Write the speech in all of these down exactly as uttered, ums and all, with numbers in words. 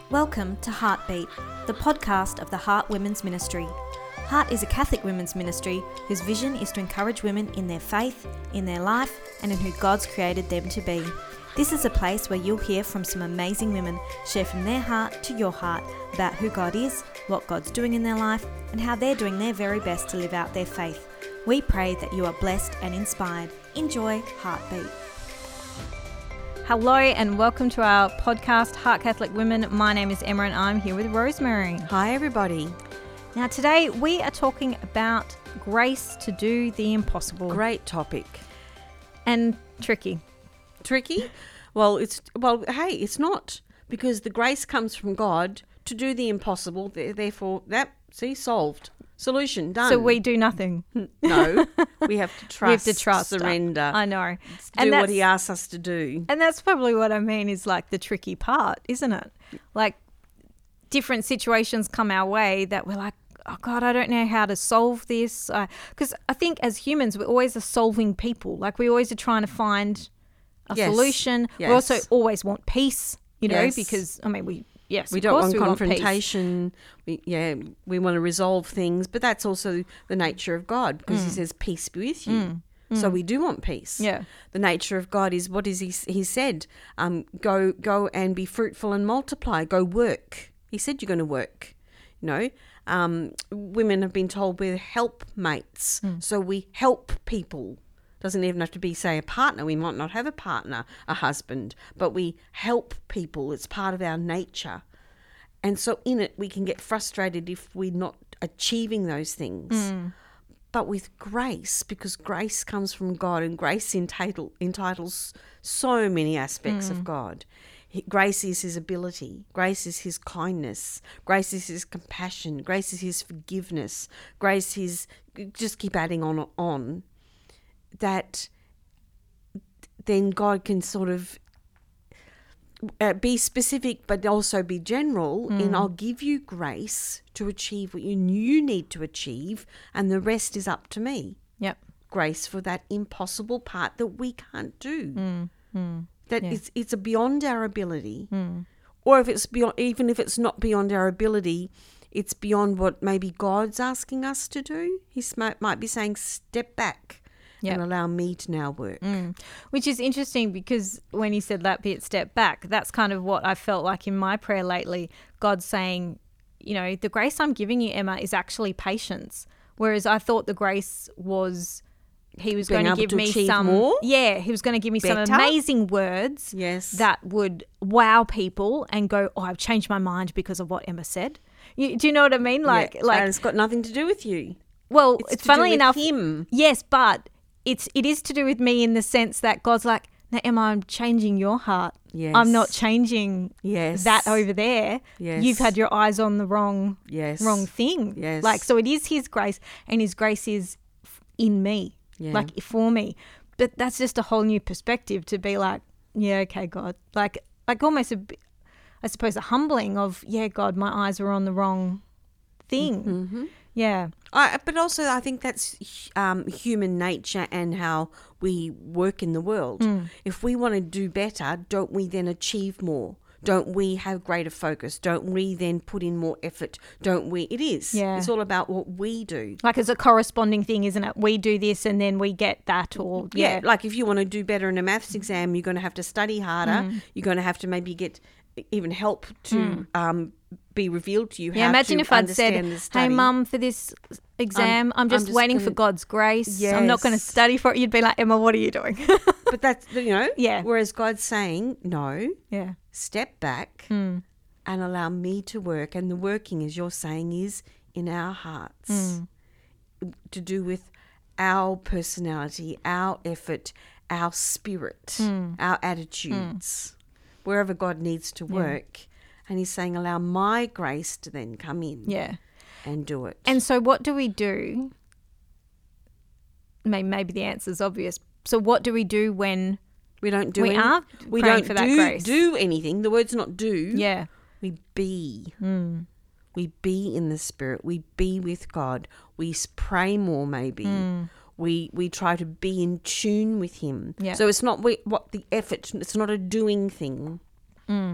Welcome to Heartbeat, the podcast of the Heart Women's Ministry. Heart is a Catholic women's ministry whose vision is to encourage women in their faith, in their life, and in who God's created them to be. This is a place where you'll hear from some amazing women share from their heart to your heart about who God is, what God's doing in their life, and how they're doing their very best to live out their faith. We pray that you are blessed and inspired. Enjoy Heartbeat. Hello and welcome to our podcast, Heart Catholic Women. My name is Emma and I'm here with Rosemary. Hi everybody. Now today we are talking about grace to do the impossible. Great topic. And tricky. Tricky? Well, it's well, hey, it's not, because the grace comes from God to do the impossible. Therefore, that see solved. Solution done. So we do nothing. No, we have to trust. We have to trust. Surrender. I know. Do and what He asks us to do. And that's probably what I mean is like the tricky part, isn't it? Like different situations come our way that we're like, oh God, I don't know how to solve this. Because I, I think as humans, we're always a solving people. Like we always are trying to find a yes. solution. Yes. We also always want peace, you know, yes. because, I mean, we, yes, we of don't course want we confrontation. Want we, yeah, we want to resolve things, but that's also the nature of God, because mm. He says, peace be with you. Mm. Mm. So we do want peace. Yeah. The nature of God is, what is He, he said? Um, go, go and be fruitful and multiply. Go work. He said you're going to work, you know. Um, women have been told we're helpmates, mm. so we help people. Doesn't even have to be, say, a partner. We might not have a partner, a husband, but we help people. It's part of our nature. And so in it, we can get frustrated if we're not achieving those things. Mm. But with grace, because grace comes from God, and grace entitle, entitles so many aspects mm. of God. Grace is His ability. Grace is His kindness. Grace is His compassion. Grace is His forgiveness. Grace is, just keep adding on and on. That then God can sort of uh, be specific but also be general mm. in I'll give you grace to achieve what you, you need to achieve, and the rest is up to me. Yep. Grace for that impossible part that we can't do. Mm. Mm. That yeah. it's it's beyond our ability. Mm. Or if it's beyond, even if it's not beyond our ability, it's beyond what maybe God's asking us to do. He might, might be saying, step back. Yep. And allow me to now work. Mm. Which is interesting, because when you said that bit, step back, that's kind of what I felt like in my prayer lately. God saying, you know, the grace I'm giving you, Emma, is actually patience. Whereas I thought the grace was he was Being going to give to me some more? Yeah, he was going to give me Better? some amazing words yes. that would wow people and go, oh, I've changed my mind because of what Emma said. You, do you know what I mean? Like, yeah. like and it's got nothing to do with you. Well, it's, it's to funnily do with enough. Him. Yes, but It's it is to do with me in the sense that God's like, now Emma, I'm changing your heart. Yes. I'm not changing yes. that over there. Yes. You've had your eyes on the wrong yes. wrong thing. Yes. Like, so it is His grace, and His grace is in me, yeah. like for me. But that's just a whole new perspective to be like, yeah, okay, God. Like, like almost a, I suppose a humbling of, yeah, God, my eyes are on the wrong thing. Mm-hmm. Yeah. I, but also I think that's um, human nature and how we work in the world. Mm. If we want to do better, don't we then achieve more? Don't we have greater focus? Don't we then put in more effort? Don't we? It is. Yeah. It's all about what we do. Like it's a corresponding thing, isn't it? We do this and then we get that, or yeah. yeah like if you want to do better in a maths exam, you're going to have to study harder. Mm. You're going to have to maybe get even help to mm. um, be revealed to you. Yeah, how imagine to if I'd said, hey, Mum, for this exam, I'm, I'm, just, I'm just waiting gonna, for God's grace. Yes. I'm not going to study for it. You'd be like, Emma, what are you doing? But that's, you know, yeah. whereas God's saying, no, yeah, step back mm. and allow me to work. And the working, as you're saying, is in our hearts, mm. to do with our personality, our effort, our spirit, mm. our attitudes, mm. wherever God needs to work. Yeah. And He's saying, allow my grace to then come in yeah. and do it. And so what do we do? Maybe, maybe the answer is obvious. So what do we do when we don't do we any, are we praying don't for that do, grace? do anything. The word's not do. Yeah. We be. Mm. We be in the Spirit. We be with God. We pray more maybe. Mm. We we try to be in tune with Him. Yeah. So it's not we, what the effort, it's not a doing thing. Mm.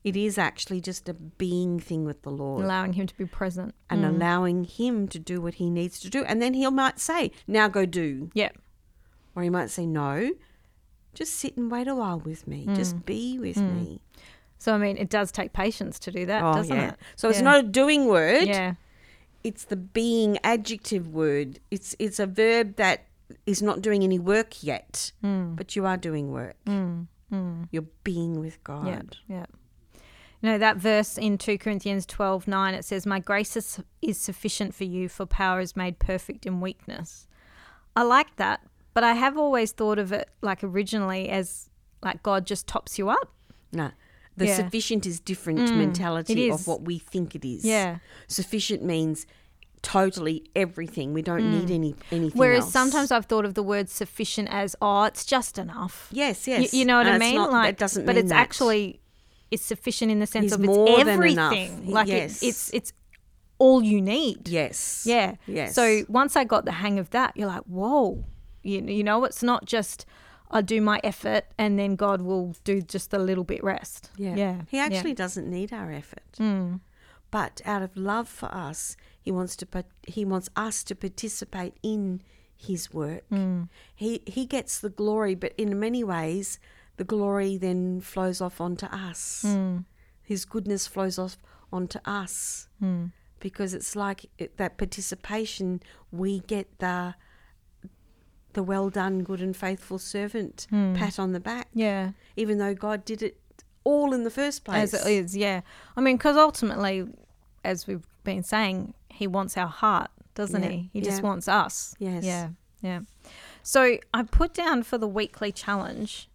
It is actually just a being thing with the Lord. Allowing him to be present. And Mm. allowing him to do what he needs to do. And then he might say, now go do. Yeah. Or he might say, no, just sit and wait a while with me. Just be with me. So, I mean, it does take patience to do that, Oh, doesn't yeah. it? So it's Yeah. not a doing word. Yeah. It's the being adjective word. It's it's a verb that is not doing any work yet, but you are doing work. Mm. Mm. You're being with God. Yeah. Yeah. You know, that verse in two Corinthians twelve nine, it says, my grace is, is sufficient for you, for power is made perfect in weakness. I like that, but I have always thought of it like originally as like God just tops you up. No. The Yeah. sufficient is different Mm, mentality it of is. what we think it is. Yeah. Sufficient means totally everything. We don't need any anything Whereas else. sometimes I've thought of the word sufficient as, oh, it's just enough. Yes, You, yes. you know what And I it's mean? not- like, that doesn't but mean it's that. actually it's sufficient in the sense He's of more it's than enough. everything. He- Like yes. it, it's it's all you need. Yes. Yeah. Yes. So once I got the hang of that, you're like, whoa, you, you know, it's not just I do my effort and then God will do just a little bit rest. Yeah. Yeah. He actually yeah. doesn't need our effort. Mm. But out of love for us, he wants to pat- he wants us to participate in his work. Mm. He he gets the glory, but in many ways the glory then flows off onto us. Mm. His goodness flows off onto us. Mm. Because it's like it, that participation, we get the the well done, good and faithful servant Mm. pat on the back, Yeah. even though God did it all in the first place. As it is, yeah. I mean, because ultimately, as we've been saying, he wants our heart, doesn't Yeah, he? He just yeah. wants us. Yes. Yeah, yeah. So I put down for the weekly challenge,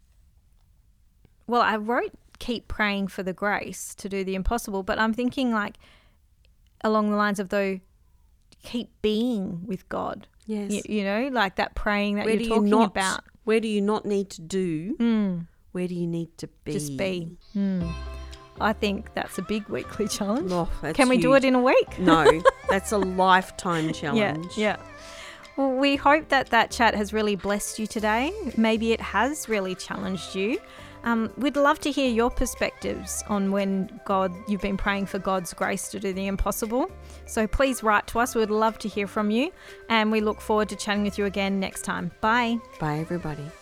well, I wrote keep praying for the grace to do the impossible, but I'm thinking like along the lines of though, keep being with God. Yes. You, you know, like that praying that Where do you're you talking not, about. Where do you not need to do? Mm. Where do you need to be? Just be. Mm. I think that's a big weekly challenge. Oh, that's Can we do it huge. in a week? No, that's a lifetime Yeah, challenge. yeah. Well, we hope that that chat has really blessed you today. Maybe it has really challenged you. Um, we'd love to hear your perspectives on when God, you've been praying for God's grace to do the impossible. So please write to us. We'd love to hear from you. And we look forward to chatting with you again next time. Bye. Bye, everybody.